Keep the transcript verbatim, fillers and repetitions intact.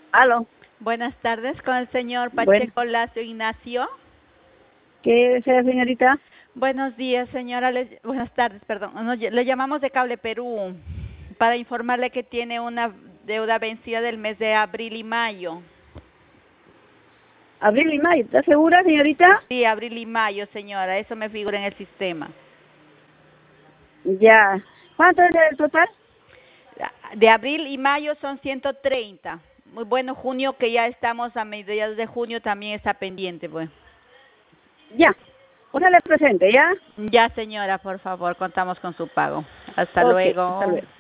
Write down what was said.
Aló, Buenas tardes, con el señor bueno, Pacheco Lazo Ignacio. ¿qué desea, señorita? Buenos días, señora. Le- buenas tardes, perdón. Nos ll- le llamamos de Cable Perú para informarle que tiene una deuda vencida del mes de abril y mayo. Abril y mayo, ¿está segura, señorita? Sí, abril y mayo, señora. Eso me figura en el sistema. Ya. ¿Cuánto es el total? De abril y mayo son ciento treinta. Muy bueno, junio, que ya estamos a mediados de junio, también está pendiente, pues. Ya. Póngale presente, ¿ya? Ya, señora, por favor, contamos con su pago. Hasta Ok, hasta luego. luego.